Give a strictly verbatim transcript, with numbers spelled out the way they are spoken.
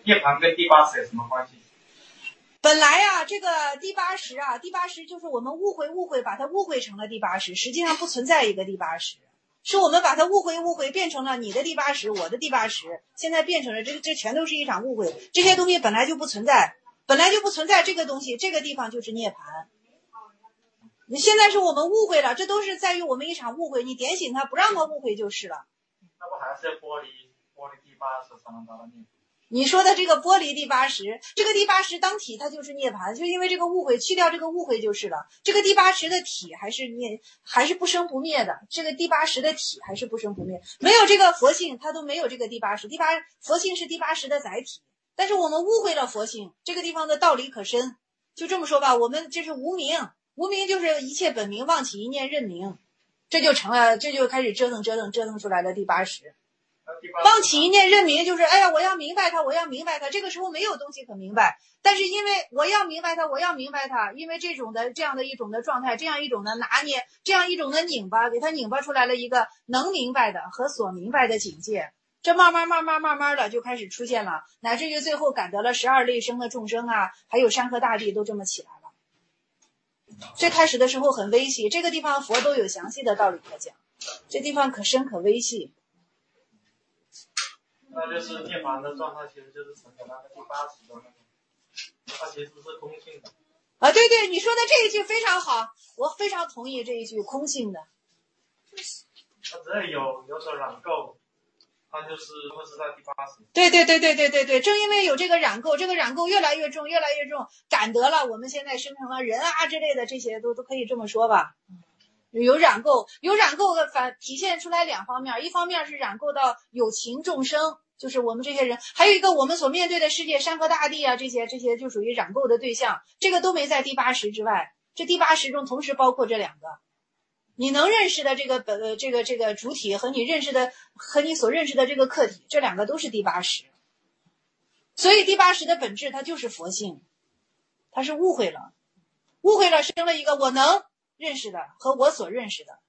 涅槃跟第八识有什么关系？ 本来啊，这个第八识啊，第八识就是我们误会误会，把它误会成了第八识，实际上不存在一个第八识，是我们把它误会误会，变成了你的第八识，我的第八识，现在变成了这这全都是一场误会，这些东西本来就不存在，本来就不存在这个东西，这个地方就是涅槃。现在是我们误会了，这都是在于我们一场误会，你点醒它，不让它误会就是了。 那不还是要剥离剥离第八识才能达到涅槃？ 你说的这个剥离第八识，这个第八识当体它就是涅槃，就因为这个误会，去掉这个误会就是了。这个第八识的体还是涅，还是不生不灭的。这个第八识的体还是不生不灭，没有这个佛性，它都没有这个第八识。第八佛性是第八识的载体，但是我们误会了佛性。这个地方的道理可深，就这么说吧，我们这是无明，无明就是一切本明，妄起一念认明，这就成了，这就开始折腾折腾折腾出来了第八识。妄起一念认明就是哎呀我要明白它，我要明白它，这个时候没有东西可明白，但是因为我要明白它，我要明白它，因为这种的这样的一种的状态，这样一种的拿捏，这样一种的拧巴，给它拧巴出来了一个能明白的和所明白的境界，这慢慢慢慢慢慢的就开始出现了，乃至于最后感得了十二类生的众生啊，还有山河大地都这么起来了。最开始的时候很微细，这个地方佛都有详细的道理可讲，这地方可深可微细。 那就是涅槃的状态，其实就是成的那个第八识的那个，它其实是空性的。 啊，对对，你说的这一句非常好，我非常同意这一句，空性的。 它只要有有所染垢，它就是会是在第八识。 对对对对对对对，正因为有这个染垢，这个染垢越来越重，越来越重，感得了我们现在生成了人啊之类的，这些都都可以这么说吧。有染垢，有染垢的反体现出来两方面，一方面是染垢到有情众生，就是我们这些人，还有一个我们所面对的世界，山河大地啊，这些这些就属于染垢的对象，这个都没在第八识之外，这第八识中同时包括这两个。你能认识的这个本呃这个这个主体和你认识的和你所认识的这个客体，这两个都是第八识。所以第八识的本质它就是佛性，它是误会了，误会了生了一个我能认识的和我所认识的，